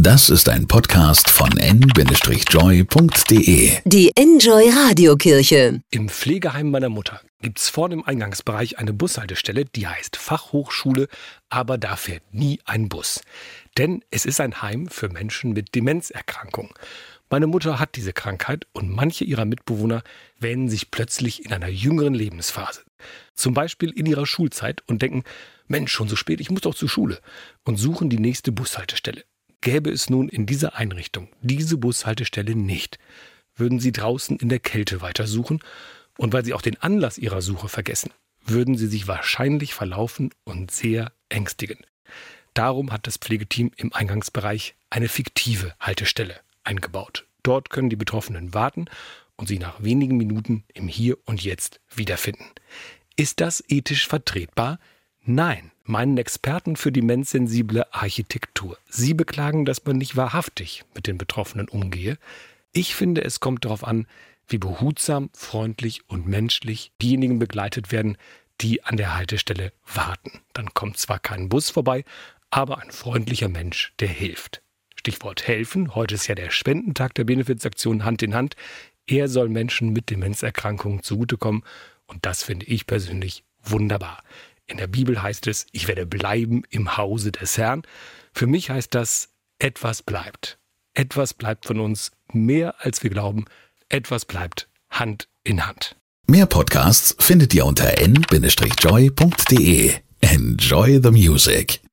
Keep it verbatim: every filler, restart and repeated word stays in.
Das ist ein Podcast von en Bindestrich joy punkt de. Die Enjoy Radiokirche. Im Pflegeheim meiner Mutter gibt es vorne im Eingangsbereich eine Bushaltestelle, die heißt Fachhochschule, aber da fährt nie ein Bus. Denn es ist ein Heim für Menschen mit Demenzerkrankung. Meine Mutter hat diese Krankheit und manche ihrer Mitbewohner wähnen sich plötzlich in einer jüngeren Lebensphase. Zum Beispiel in ihrer Schulzeit und denken, Mensch, schon so spät, ich muss doch zur Schule, und suchen die nächste Bushaltestelle. Gäbe es nun in dieser Einrichtung diese Bushaltestelle nicht, würden sie draußen in der Kälte weitersuchen und weil sie auch den Anlass ihrer Suche vergessen, würden sie sich wahrscheinlich verlaufen und sehr ängstigen. Darum hat das Pflegeteam im Eingangsbereich eine fiktive Haltestelle eingebaut. Dort können die Betroffenen warten und sie nach wenigen Minuten im Hier und Jetzt wiederfinden. Ist das ethisch vertretbar? Nein, meinen Experten für demenzsensible Architektur. Sie beklagen, dass man nicht wahrhaftig mit den Betroffenen umgehe. Ich finde, es kommt darauf an, wie behutsam, freundlich und menschlich diejenigen begleitet werden, die an der Haltestelle warten. Dann kommt zwar kein Bus vorbei, aber ein freundlicher Mensch, der hilft. Stichwort helfen. Heute ist ja der Spendentag der Benefizaktion Hand in Hand. Er soll Menschen mit Demenzerkrankungen zugutekommen. Und das finde ich persönlich wunderbar. In der Bibel heißt es, ich werde bleiben im Hause des Herrn. Für mich heißt das, etwas bleibt. Etwas bleibt von uns mehr als wir glauben. Etwas bleibt Hand in Hand. Mehr Podcasts findet ihr unter en Bindestrich joy punkt de. Enjoy the music.